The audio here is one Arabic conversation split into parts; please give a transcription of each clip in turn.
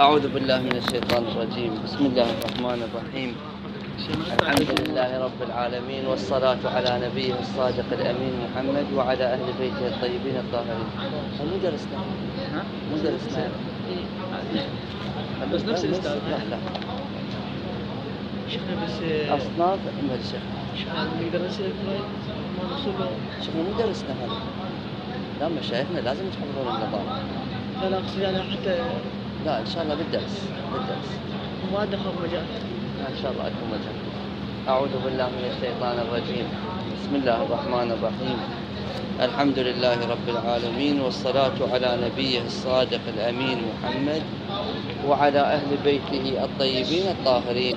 أعوذ بالله من الشيطان الرجيم. بسم الله الرحمن الرحيم. الحمد لله رب العالمين، والصلاة على نبيه الصادق الأمين محمد وعلى أهل بيته الطيبين الطاهرين. مو درسنا بس نفس الأستاذ. لا شيخنا بس أصناف محمد الشيخ. نقدر نسأل ما نوصله. شيخنا مو درسنا هذا. لا مشايخنا لازم يحفظون النظام. لا أقصد يعني حتى. لا إن شاء الله بالدرس. ما دخل مجال. إن شاء الله أكون مجال. أعوذ بالله من الشيطان الرجيم. بسم الله الرحمن الرحيم. الحمد لله رب العالمين، والصلاة على نبيه الصادق الأمين محمد وعلى أهل بيته الطيبين الطاهرين.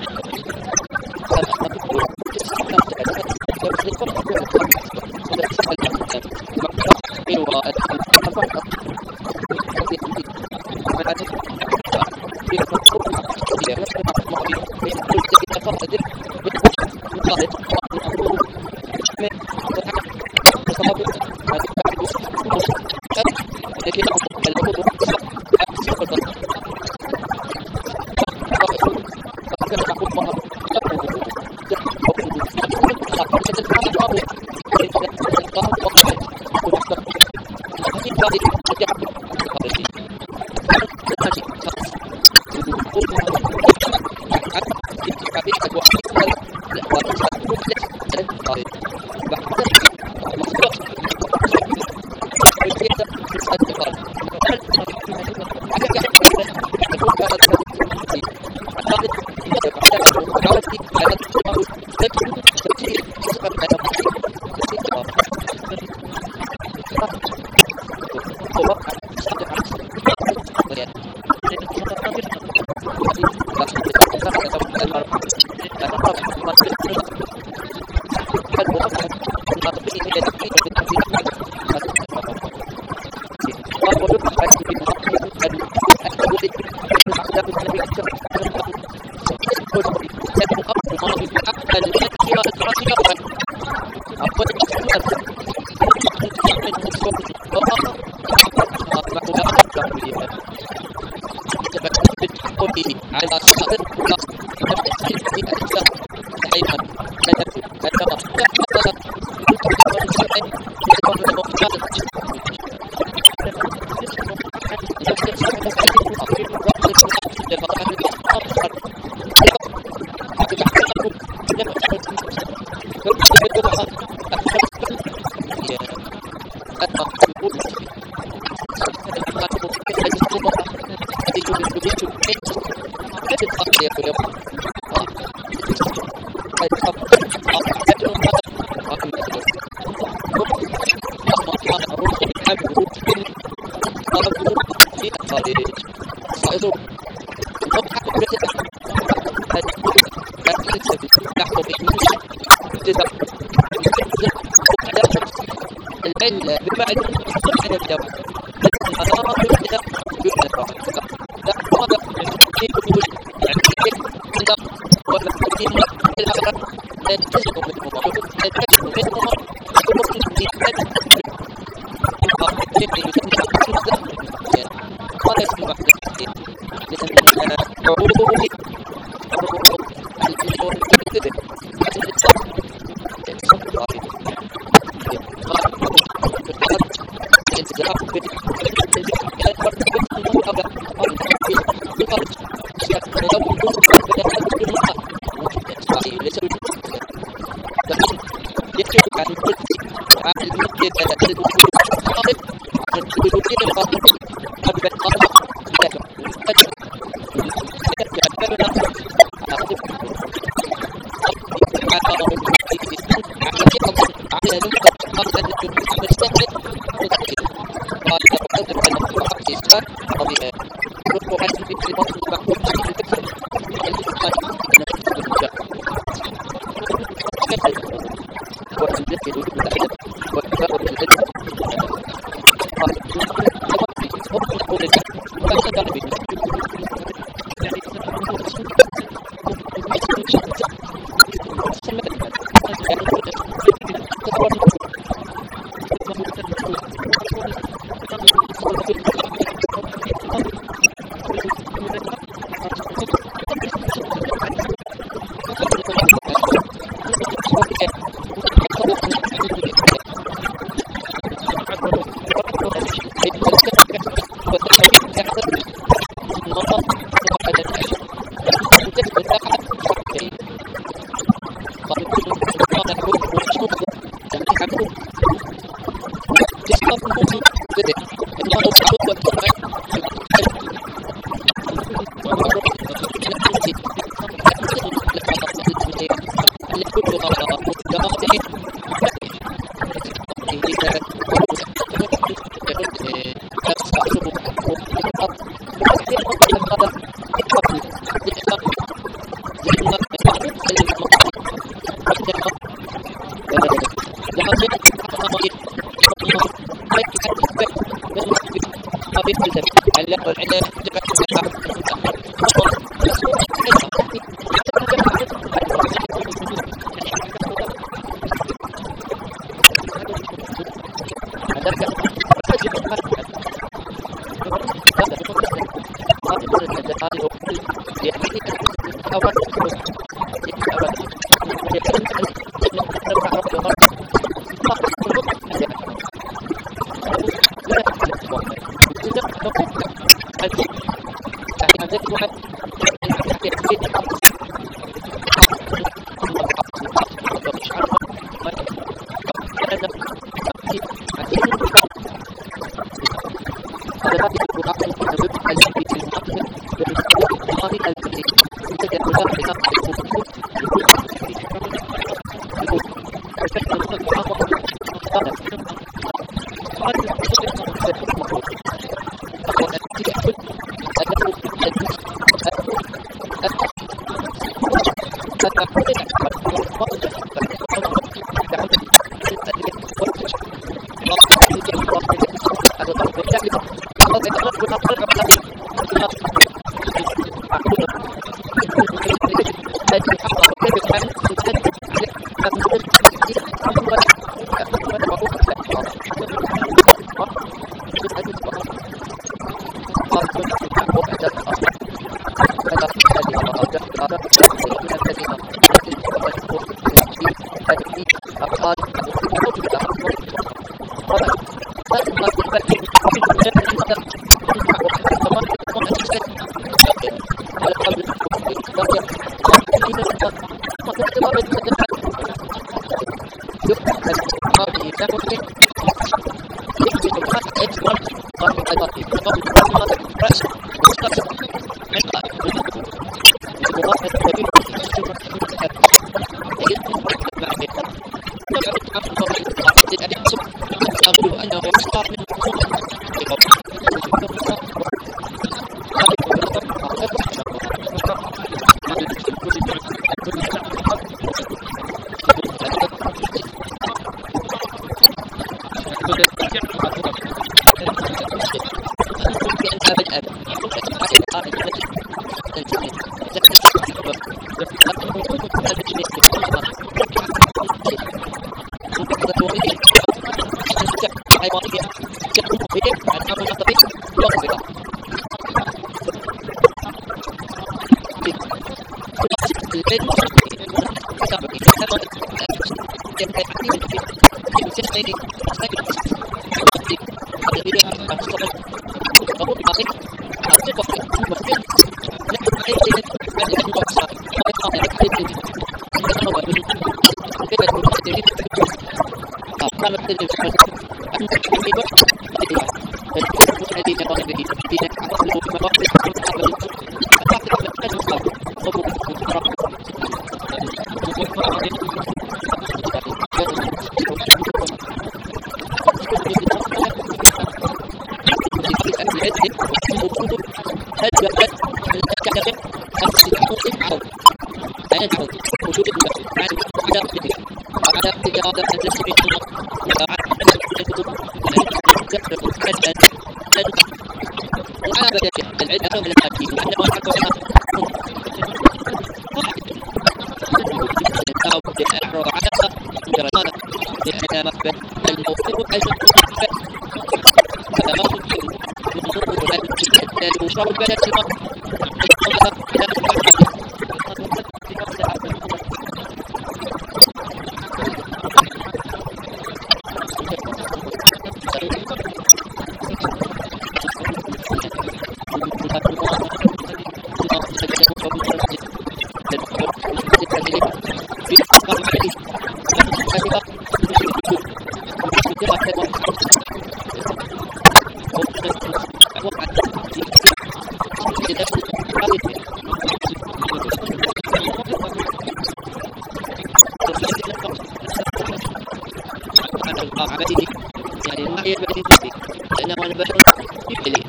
يعني ما هي بديهية لأنه أنا بشر يبلي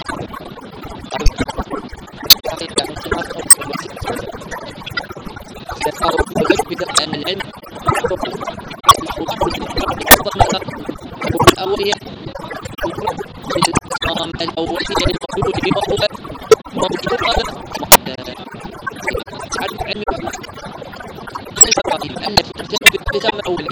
أن العلم الأولية الأولية الموجود بما هو موجود علم الفرائض التي تهتم بالالتزام الأولي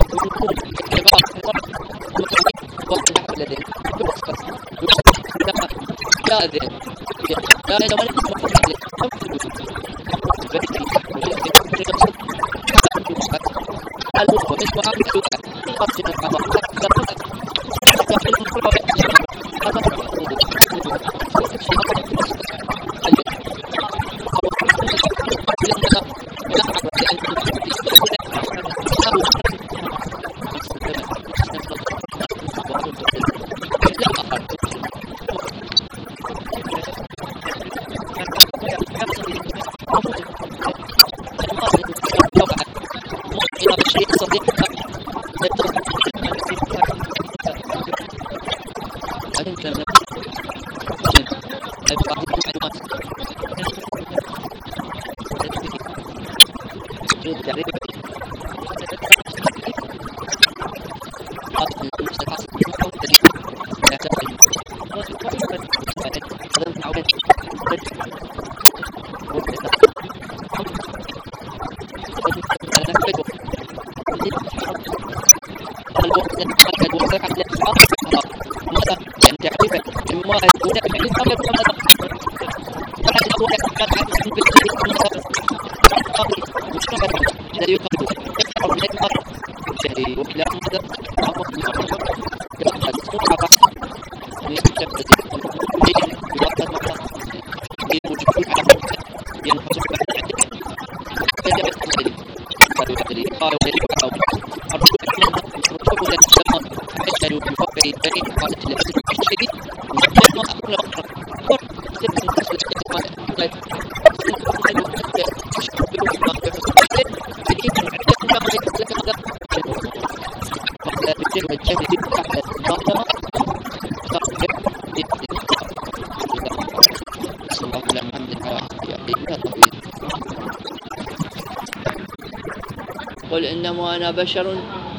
قل إنما أنا بشر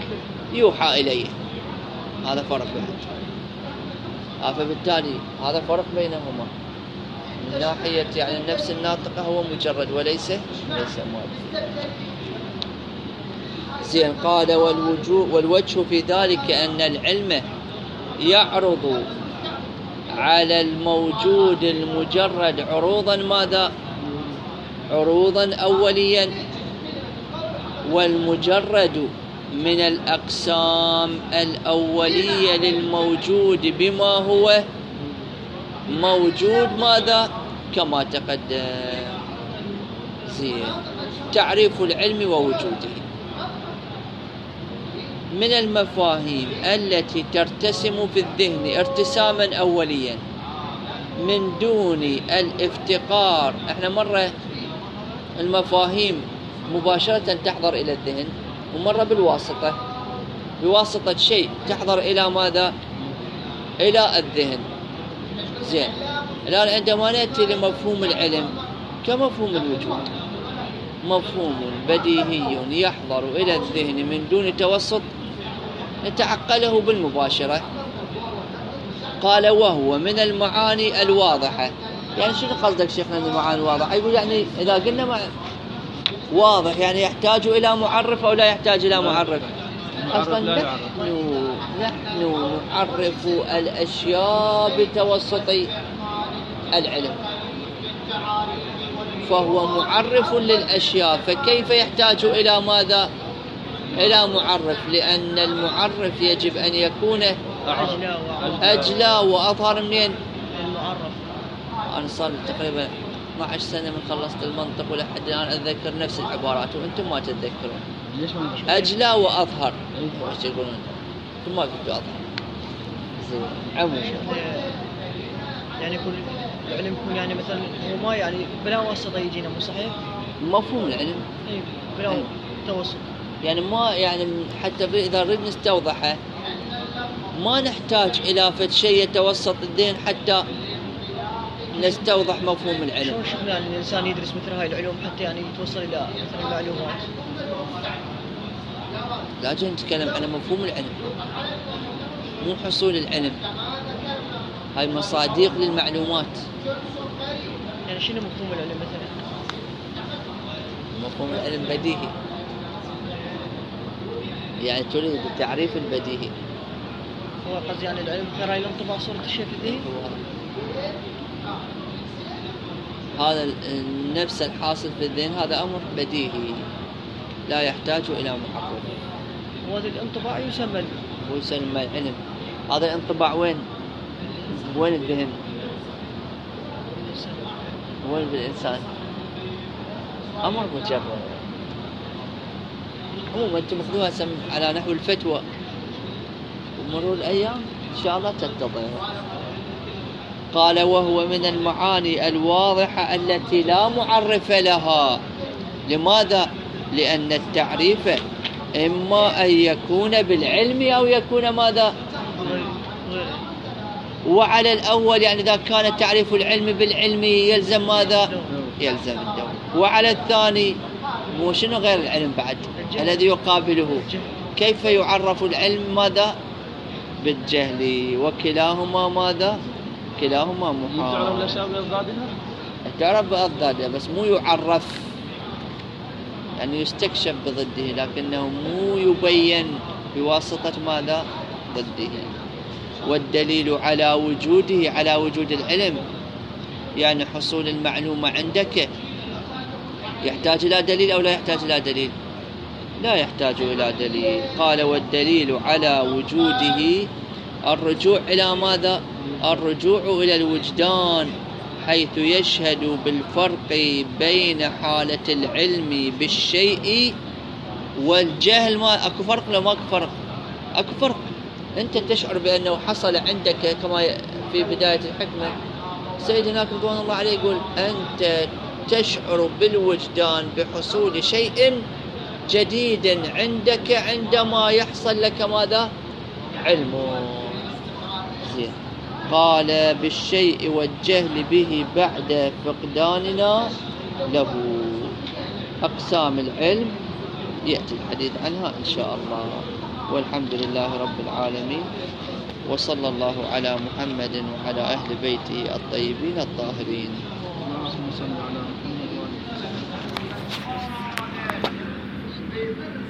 يوحى إليه. هذا فرق بينهم. فبالتالي هذا فرق بينهما من ناحية يعني النفس الناطقة هو مجرد وليس مؤدي. زين. قال والوجه في ذلك أن العلم يعرض على الموجود المجرد عروضا ماذا؟ عروضا أوليا، والمجرد من الأقسام الأولية للموجود بما هو موجود ماذا؟ كما تقدم. زين. تعريف العلم ووجوده من المفاهيم التي ترتسم في الذهن ارتساما أوليا من دون الافتقار. احنا مرة المفاهيم مباشرة تحضر إلى الذهن، ومرة بواسطة شيء تحضر إلى ماذا؟ إلى الذهن. زين. الآن عندما نأتي لمفهوم العلم كمفهوم الوجود، مفهوم بديهي يحضر إلى الذهن من دون توسط نتعقله بالمباشرة. قال وهو من المعاني الواضحة. يعني شنو قصدك شيخنا من المعاني الواضحة؟ يقول يعني إذا قلنا واضح يعني يحتاج إلى معرف أو لا يحتاج إلى معرف؟ أصلا نحن نعرف الأشياء بتوسط العلم، فهو معرف للأشياء، فكيف يحتاج إلى ماذا؟ إلى معرف، لأن المعرف يجب أن يكون أجلى وأظهر منين؟ أنا صار لي تقريبا 12 سنة من خلصت المنطق ولحد الآن أتذكر نفس العبارات وأنتم ما تتذكرون. ليش ما نشوف؟ أجلى وأظهر. إيش يقولون؟ أنتم ما قلتوا أظهر. زين. عمو يعني يكون العلم يكون يعني مثلا هو ما يعني بلا واسطة يجينا، مو صحيح؟ مفهوم العلم. اي بلا توسط. يعني ما يعني حتى إذا نريد نستوضحه ما نحتاج إلى فد شيء يتوسط الدين حتى نستوضح مفهوم العلم. شلون شفنا يعني الإنسان يدرس مثل هاي العلوم حتى يعني يتوصل إلى مثلا معلومات؟ لا جاي نتكلم عن مفهوم العلم مو حصول العلم، هاي مصادق للمعلومات. يعني شنو مفهوم العلم مثلا؟ مفهوم العلم بديهي، يعني تريد التعريف البديهي. هو قصدي يعني العلم ترى ينطبع صورة الشيء في الذهن؟ هذا نفس الحاصل في الذهن هذا أمر بديهي لا يحتاج إلى محقق. وهذا الانطباع يسمى العلم. هذا الانطباع وين الذهن؟ وين بالإنسان؟ أمر مجرد. عموما أنتم اخذوها على نحو الفتوى ومرور الأيام إن شاء الله تتضح. قال وهو من المعاني الواضحة التي لا معرف لها. لماذا؟ لأن التعريف إما أن يكون بالعلم أو يكون ماذا؟ وعلى الأول يعني إذا كان تعريف العلم بالعلم يلزم ماذا؟ يلزم الدولة. وعلى الثاني مو شنو غير العلم بعد الذي يقابله؟ كيف يعرف العلم ماذا؟ بالجهل. وكلاهما ماذا؟ كلاهما محال. تعرف الأشياء بأضدادها؟ تعرف بأضدادها بس مو يعرف، يعني يستكشف بضده لكنه مو يبين بواسطة ماذا؟ ضده. والدليل على وجوده على وجود العلم يعني حصول المعلومة عندك يحتاج إلى دليل أو لا يحتاج إلى دليل؟ لا يحتاج إلى دليل. قال والدليل على وجوده الرجوع إلى ماذا؟ الرجوع إلى الوجدان، حيث يشهد بالفرق بين حالة العلم بالشيء والجهل. ما أكو فرق ولا ما أكو فرق؟ أكو فرق. أنت تشعر بأنه حصل عندك كما في بداية الحكمة سيدنا رضوان الله عليه يقول أنت تشعر بالوجدان بحصول شيء جديد عندك عندما يحصل لك ماذا؟ علم. زين. قال بالشيء والجهل به بعد فقداننا له. أقسام العلم يأتي الحديث عنها إن شاء الله. والحمد لله رب العالمين، وصلى الله على محمد وعلى أهل بيته الطيبين الطاهرين. اللهم صل على محمد وعلى آله وصحبه.